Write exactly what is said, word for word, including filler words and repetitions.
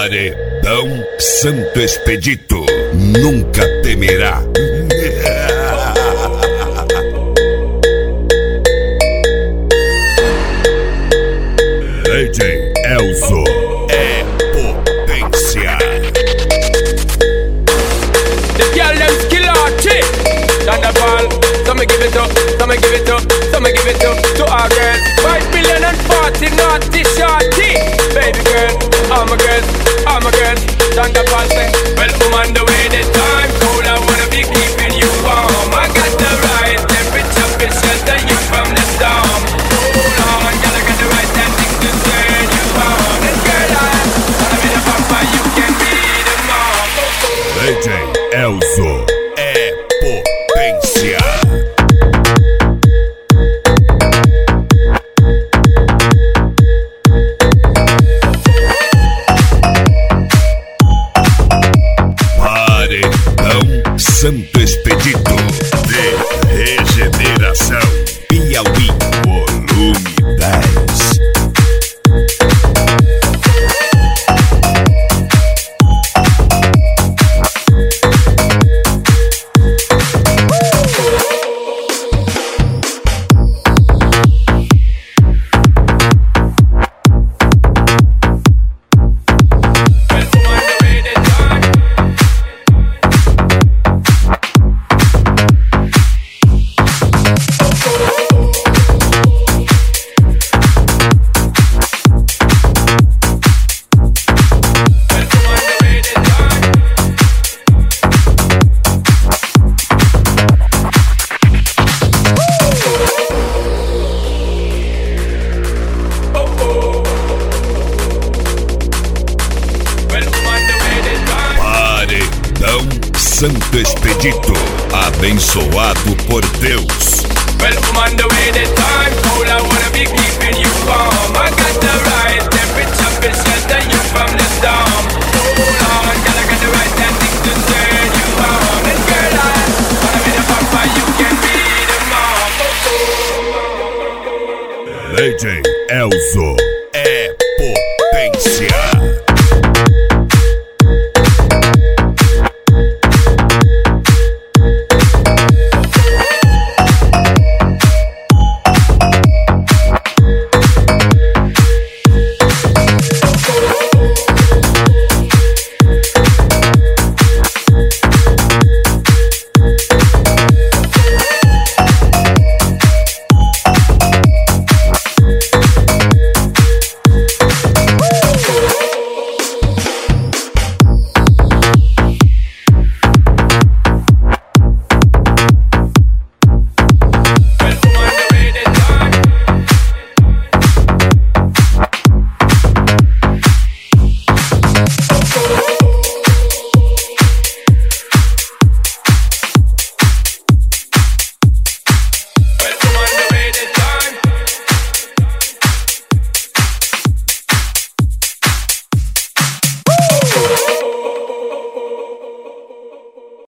Paredão Santo Expedito nunca temerá. D J Elzo é potência. The girl them skill arty. Thunderball, so me give it up, so me give it up, so me give it up to our girls. Five million and forty naughty shorty. Baby girl, all my girls, all my girls. Thunderball say, well, I'm on the way. The time cold, I wanna be keeping you warm. I got the right temperature to shelter you from the storm. Hold on, girl, I got the right tactics to turn you on. And girl, I wanna be the papa, you can be the mom. D J Elzo é potência. Paredão Santo Expedito de Regeneração Piauí, volume dez. Santo Expedito, abençoado por Deus. Well, I'm on the way, the time cold, I wanna be keeping you warm. I got the right temperature to shelter you from the storm. Hold on, girl, I got the right tactics to turn you on. And girl, I wanna be the papa, you can be the mom. D J Elzo é potência.